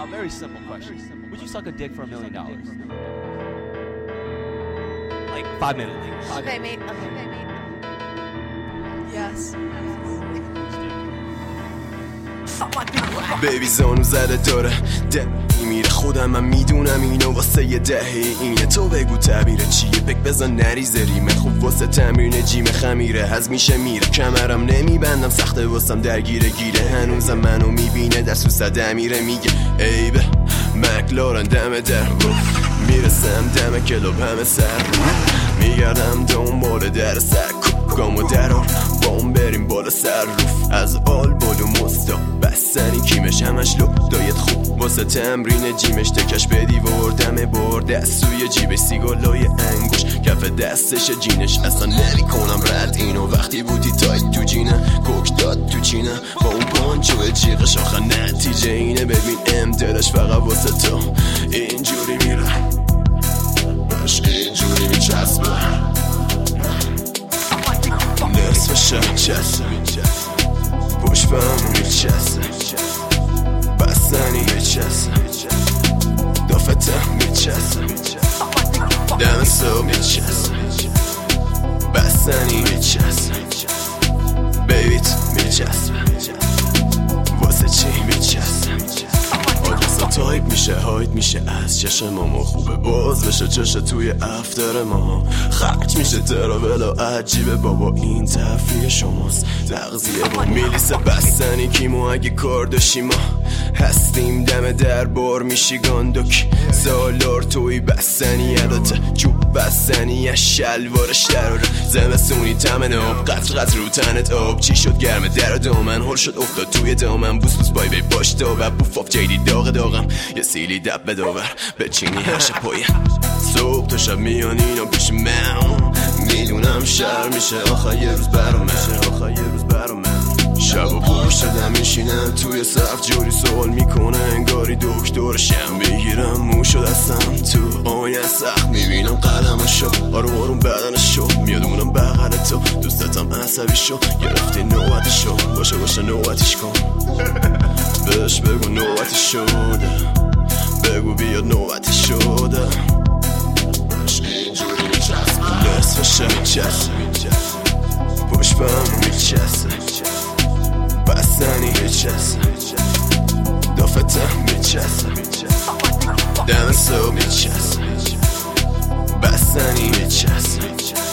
very simple question. Would you suck a dick for $1 million? Like 5 minutes. Okay, mate. Yes. بیبی زانو زده داره میره خودم من میدونم اینو واسه یه دهه اینه تو بگو تعبیر چیه بک بزن نریزه ریمه خوب واسه تمرین جیم خمیره هز میشه میره کمرم نمیبندم سخته واسم درگیره گیره هنوزم منو میبینه در سوسد امیره میگه ایبه مکلارن دم در میرسم دم کلوب همه سر میگردم دنبال در سر گامو درار بام بریم بالا سر روف از آل بالو مستا بستنی کیمش همش لو دایت خوب واسه تمرین جیمش تکش بدی وردم برد دست سوی جیبش سیگالای انگوش کف دستش جینش اصلا نمی کنم رد اینو وقتی بودی تایت تو جینه کوک داد تو چینه با اون پانچو جیغش آخر نتیجه اینه ببین ام دلش فقط واسه تو اینجوری میره باش اینجوری میچسبه نصفشه میچسه پشت بهم میچسه بستنی میچسه دافتم میچسه دم صبح میچسه بستنی میچسه بیبیت میچسه واسه چی میچسه آدرسا تایپ میشه هایت میشه از چشم ما خوبه باز بشه چشه توی افتر ما خرج میشه تراولا عجیبه بابا این تفریح شماست تغذیه با میلیسه بستنی کیمو اگه کار داشتی ما هستیم دم در بار میشی گاندوک سالار توی بستنی عداته چوب بستنی از شلوارش دراره زمستونی تمن آب قطر رو تنت آب چی شد گرمه در دامن هل شد افتاد توی دامن بوس بای بی باش داور بوفاف جیدی داغم یه سیلی دب بداور به چینی هرش پایه صبح تا شب میان اینا پیش من میدونم شهر میشه آخه یه روز برامه شب و پر شدم میشینم توی صف جوری سوال میکنه انگاری دکترشم بگیرم موشو دستم تو آینه سخت میبینم قلمشو آروم بدنشو میاد اونم بغل تو دوستتم عصبی شو گرفتی نوبتشو باشه نوبتش کن بهش بگو نوبتی شده بگو بیاد نوبتی شده باش اینجوری میچسبه نصفشه میچسبه پشت بهم میچسبه بستنی میچسه دافتم میچسه دم صبح میچسه بستنی میچسه